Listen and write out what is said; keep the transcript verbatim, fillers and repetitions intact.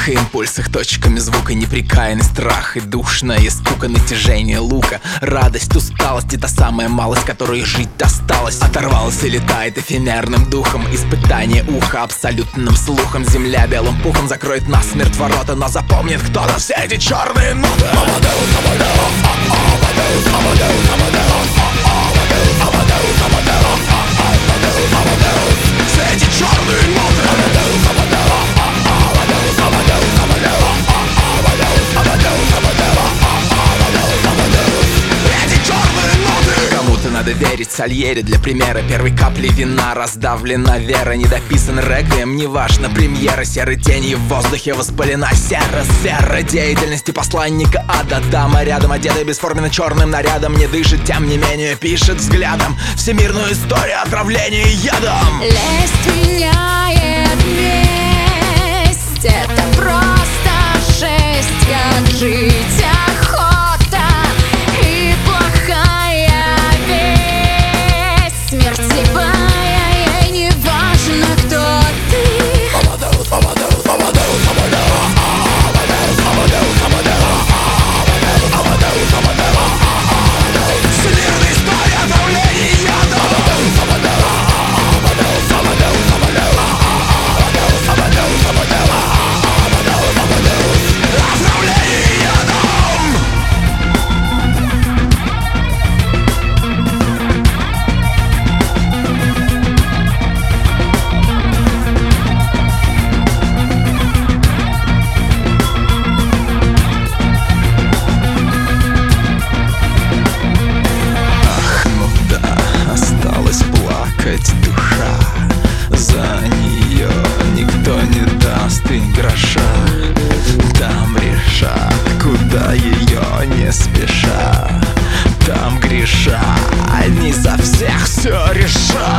Эх, импульсах, точками звука, неприкаянный страх и душное скука, натяжение лука. Радость, усталость и та самая малость, которой жить осталось. Оторвалась и летает эфемерным духом. Испытание уха абсолютным слухом. Земля белым пухом закроет насмерть ворота, но запомнит кто-то все эти черные ноты. Все эти черные ноты. Кому-то надо верить, Сальери для примера. Первой капли вина раздавлена вера. Недописан реквием, неважно, премьера. Серой тенью в воздухе воспалена сера. Сфера деятельности посланника ада. Дама рядом, одетая бесформенно черным нарядом, не дышит, тем не менее пишет взглядом всемирную историю отравления ядом. Лесть меняет месть, это просто жесть, как жить охота и плохая весть. Смерть слепая, ей не важно, кто ты. Всемирная история отравления ядом. Душа, за нее никто не даст и гроша. Там решат, куда ее не спеша. Там греша, они за всех все решат.